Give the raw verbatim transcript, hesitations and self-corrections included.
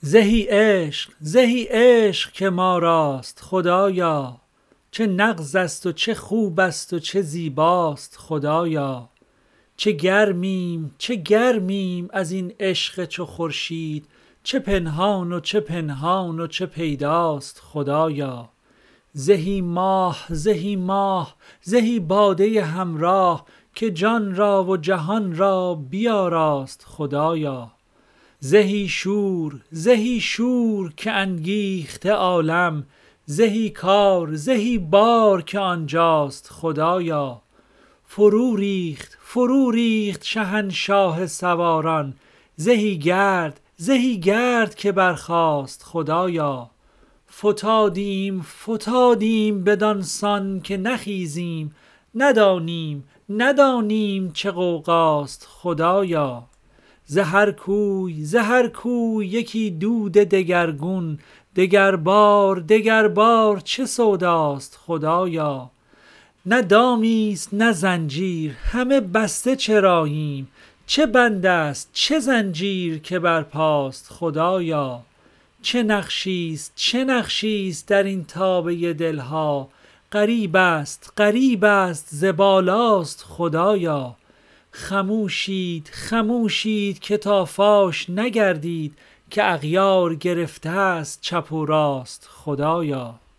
زهی عشق زهی عشق که ما راست خدایا، چه نغز است و چه خوب است و چه زیباست خدایا. چه گرمیم چه گرمیم از این عشق چو خورشید، چه پنهان و چه پنهان و چه پیداست خدایا. زهی ماه زهی ماه زهی باده همراه، که جان را و جهان را بیاراست خدایا. زهی شور زهی شور که انگیخته عالم، زهی کار زهی بار که آنجاست خدایا. فرو ریخت فرو ریخت شهنشاه سواران، زهی گرد زهی گرد که برخاست خدایا. فتادیم فتادیم بدان سان که نخیزیم، ندانیم ندانیم چه غوغاست خدایا. ز هر کوی ز هر کوی یکی دود دگرگون، دگربار دگربار چه سوداست خدایا. نه دامی است نه زنجیر همه بسته چراییم، چه بند است چه زنجیر که برپاست خدایا. چه نقشی است چه نقشی است در این تابه دلها، غریب است غریب است ز بالاست خدایا. خموشید خموشید که تا فاش نگردید، که اغیار گرفته است چپ و راست خدایا.